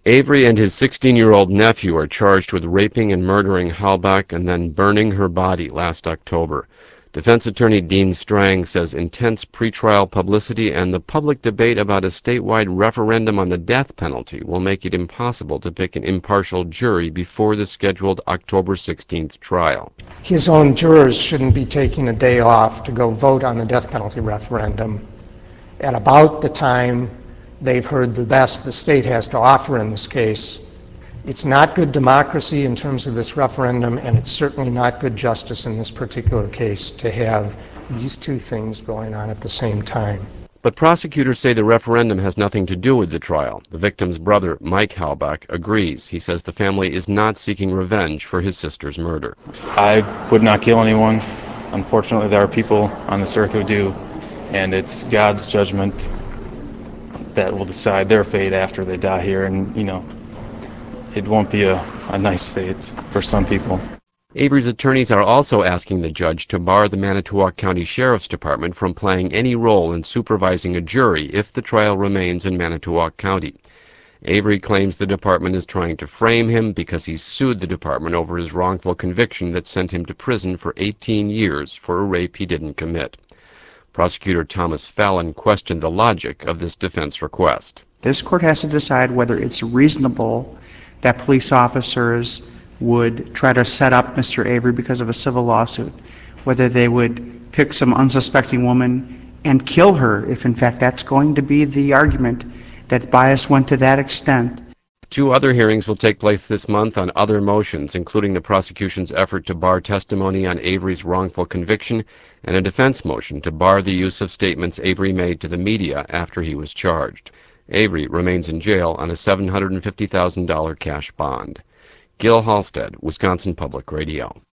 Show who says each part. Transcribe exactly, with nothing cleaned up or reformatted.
Speaker 1: Avery and his sixteen-year-old nephew are charged with raping and murdering Halbach and then burning her body last October. Defense attorney Dean Strang says intense pretrial publicity and the public debate about a statewide referendum on the death penalty will make it impossible to pick an impartial jury before the scheduled October sixteenth trial.
Speaker 2: His own jurors shouldn't be taking a day off to go vote on the death penalty referendum at about the time they've heard the best the state has to offer in this case. It's not good democracy in terms of this referendum, and it's certainly not good justice in this particular case to have these two things going on at the same time.
Speaker 1: But prosecutors say the referendum has nothing to do with the trial. The victim's brother, Mike Halbach, agrees. He says the family is not seeking revenge for his sister's murder.
Speaker 3: I would not kill anyone. Unfortunately, there are people on this earth who do, and it's God's judgment that will decide their fate after they die here, and, you know, it won't be a, a nice fate for some people.
Speaker 1: Avery's attorneys are also asking the judge to bar the Manitowoc County Sheriff's Department from playing any role in supervising a jury if the trial remains in Manitowoc County. Avery claims the department is trying to frame him because he sued the department over his wrongful conviction that sent him to prison for eighteen years for a rape he didn't commit. Prosecutor Thomas Fallon questioned the logic of this defense request.
Speaker 4: This court has to decide whether it's reasonable that police officers would try to set up Mister Avery because of a civil lawsuit, whether they would pick some unsuspecting woman and kill her if in fact that's going to be the argument, that bias went to that extent.
Speaker 1: Two other hearings will take place this month on other motions, including the prosecution's effort to bar testimony on Avery's wrongful conviction and a defense motion to bar the use of statements Avery made to the media after he was charged. Avery remains in jail on a seven hundred fifty thousand dollars cash bond. Gil Halstead, Wisconsin Public Radio.